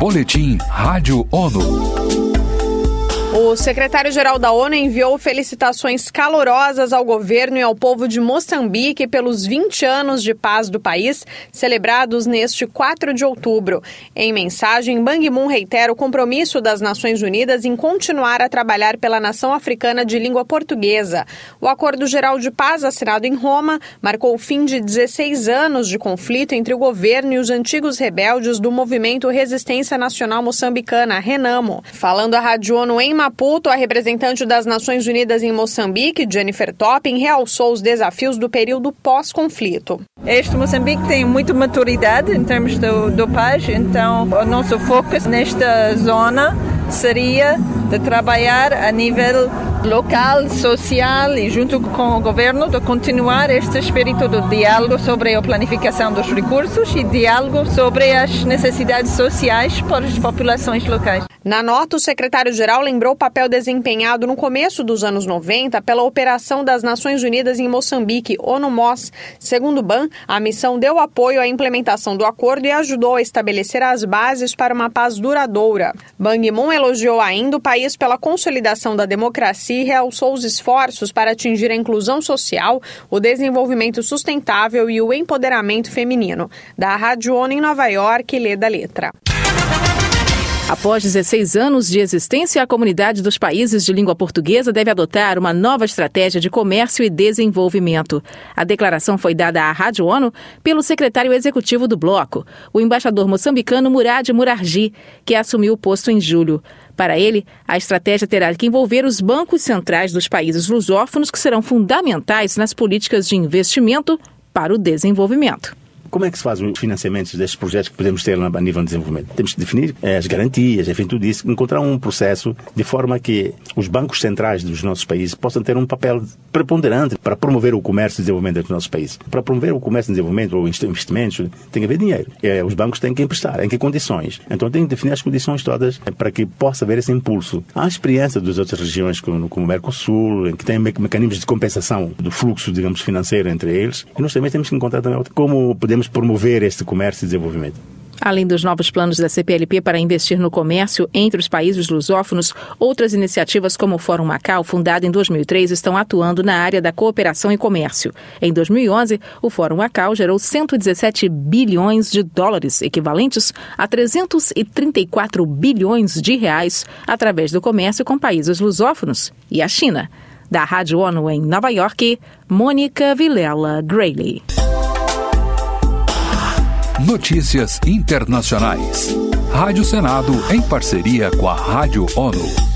Boletim Rádio ONU. O secretário-geral da ONU enviou felicitações calorosas ao governo e ao povo de Moçambique pelos 20 anos de paz do país, celebrados neste 4 de outubro. Em mensagem, Ban Ki-moon reitera o compromisso das Nações Unidas em continuar a trabalhar pela nação africana de língua portuguesa. O Acordo Geral de Paz, assinado em Roma, marcou o fim de 16 anos de conflito entre o governo e os antigos rebeldes do Movimento Resistência Nacional Moçambicana, RENAMO. Falando à Rádio ONU em Maputo, a representante das Nações Unidas em Moçambique, Jennifer Topping, realçou os desafios do período pós-conflito. Este Moçambique tem muita maturidade em termos do paz, então o nosso foco nesta zona seria de trabalhar a nível local, social e junto com o governo de continuar este espírito de diálogo sobre a planificação dos recursos e diálogo sobre as necessidades sociais para as populações locais. Na nota, o secretário-geral lembrou o papel desempenhado no começo dos anos 90 pela Operação das Nações Unidas em Moçambique, ONU-MOS. Segundo o Ban, a missão deu apoio à implementação do acordo e ajudou a estabelecer as bases para uma paz duradoura. Ban Ki-moon elogiou ainda o país pela consolidação da democracia e realçou os esforços para atingir a inclusão social, o desenvolvimento sustentável e o empoderamento feminino. Da Rádio ONU em Nova York, Leda Letra. Após 16 anos de existência, a comunidade dos países de língua portuguesa deve adotar uma nova estratégia de comércio e desenvolvimento. A declaração foi dada à Rádio ONU pelo secretário executivo do bloco, o embaixador moçambicano Murad Murarji, que assumiu o posto em julho. Para ele, a estratégia terá que envolver os bancos centrais dos países lusófonos, que serão fundamentais nas políticas de investimento para o desenvolvimento. Como é que se faz os financiamentos destes projetos que podemos ter a nível de desenvolvimento? Temos que definir as garantias, enfim, tudo isso, encontrar um processo de forma que os bancos centrais dos nossos países possam ter um papel preponderante para promover o comércio e desenvolvimento dos nossos países. Para promover o comércio e desenvolvimento ou investimentos, tem que haver dinheiro. Os bancos têm que emprestar, em que condições? Então tem que definir as condições todas para que possa haver esse impulso. Há a experiência das outras regiões, como o Mercosul, em que tem mecanismos de compensação do fluxo, digamos, financeiro entre eles. E nós também temos que encontrar também como podemos promover este comércio e desenvolvimento. Além dos novos planos da CPLP para investir no comércio entre os países lusófonos, outras iniciativas como o Fórum Macau, fundado em 2003, estão atuando na área da cooperação e comércio. Em 2011, o Fórum Macau gerou 117 bilhões de dólares, equivalentes a 334 bilhões de reais, através do comércio com países lusófonos e a China. Da Rádio ONU em Nova York, Mônica Vilela Grayley. Notícias internacionais. Rádio Senado em parceria com a Rádio ONU.